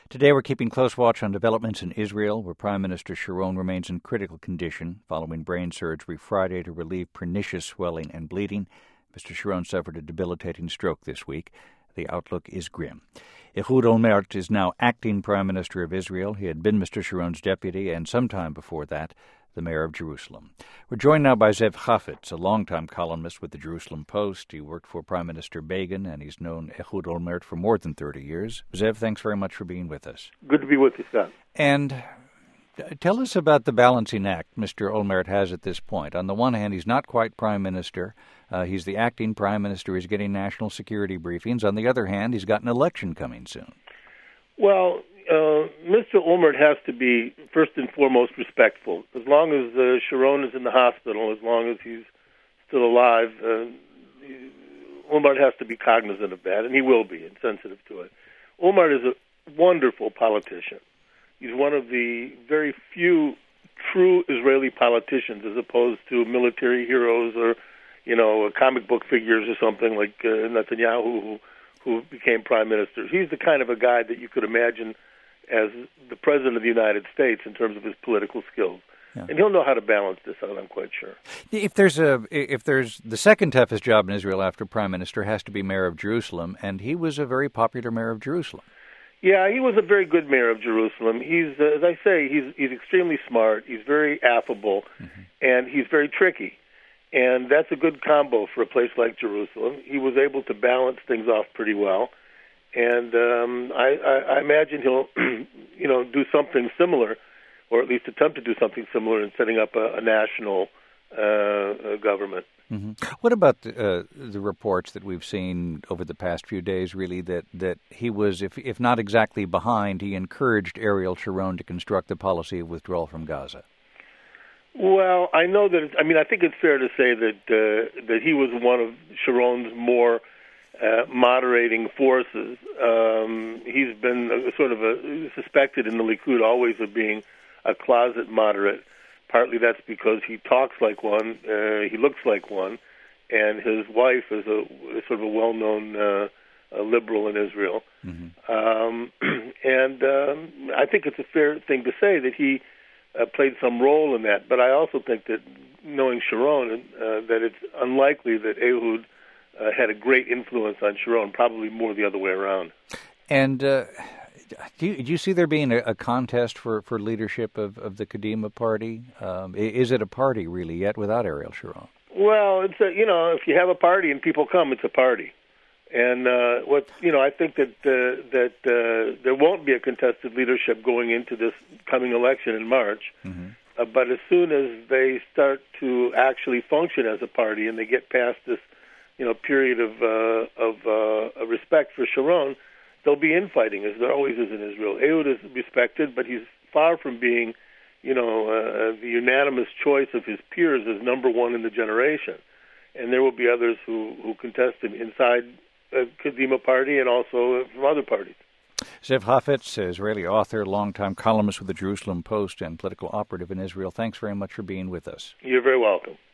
Today we're keeping close watch on developments in Israel, where Prime Minister Sharon remains in critical condition following brain surgery Friday to relieve pernicious swelling and bleeding. Mr. Sharon suffered a debilitating stroke this week. The outlook is grim. Ehud Olmert is now acting Prime Minister of Israel. He had been Mr. Sharon's deputy, and sometime before that, the mayor of Jerusalem. We're joined now by Zev Chafetz, a longtime columnist with the Jerusalem Post. He worked for Prime Minister Begin, and he's known Ehud Olmert for more than 30 years. Zev, thanks very much for being with us. Good to be with you, Scott. And tell us about the balancing act Mr. Olmert has at this point. On the one hand, he's not quite Prime Minister. He's the acting Prime Minister. He's getting national security briefings. On the other hand, he's got an election coming soon. Well, Mr. Olmert has to be, first and foremost, respectful. As long as Sharon is in the hospital, as long as he's still alive, Olmert has to be cognizant of that, and he will be, and sensitive to it. Olmert is a wonderful politician. He's one of the very few true Israeli politicians, as opposed to military heroes or, comic book figures or something like Netanyahu, who became prime minister. He's the kind of a guy that you could imagine as the president of the United States in terms of his political skills. Yeah. And he'll know how to balance this out, I'm quite sure. If there's the second toughest job in Israel after prime minister has to be mayor of Jerusalem, and he was a very popular mayor of Jerusalem. Yeah, he was a very good mayor of Jerusalem. He's, as I say, he's extremely smart. He's very affable, and he's very tricky. And that's a good combo for a place like Jerusalem. He was able to balance things off pretty well. And I imagine he'll, do something similar, or at least attempt to do something similar in setting up a national government. Mm-hmm. What about the reports that we've seen over the past few days, really, that he was, if not exactly behind, he encouraged Ariel Sharon to construct the policy of withdrawal from Gaza? Well, I know that. I think it's fair to say that he was one of Sharon's more moderating forces. He's been sort of suspected in the Likud always of being a closet moderate. Partly that's because he talks like one, he looks like one, and his wife is a sort of a well-known liberal in Israel. And I think it's a fair thing to say that he played some role in that. But I also think that, knowing Sharon, that it's unlikely that Ehud had a great influence on Sharon, probably more the other way around. And do you see there being a contest for leadership of the Kadima party? Is it a party, really, yet, without Ariel Sharon? Well, it's if you have a party and people come, it's a party. And I think that there won't be a contested leadership going into this coming election in March. But as soon as they start to actually function as a party and they get past this, period of respect for Sharon, there'll be infighting, as there always is in Israel. Ehud is respected, but he's far from being, the unanimous choice of his peers as number one in the generation. And there will be others who contest him inside Kadima party and also from other parties. Zev Chafetz, Israeli author, longtime columnist with the Jerusalem Post and political operative in Israel. Thanks very much for being with us. You're very welcome.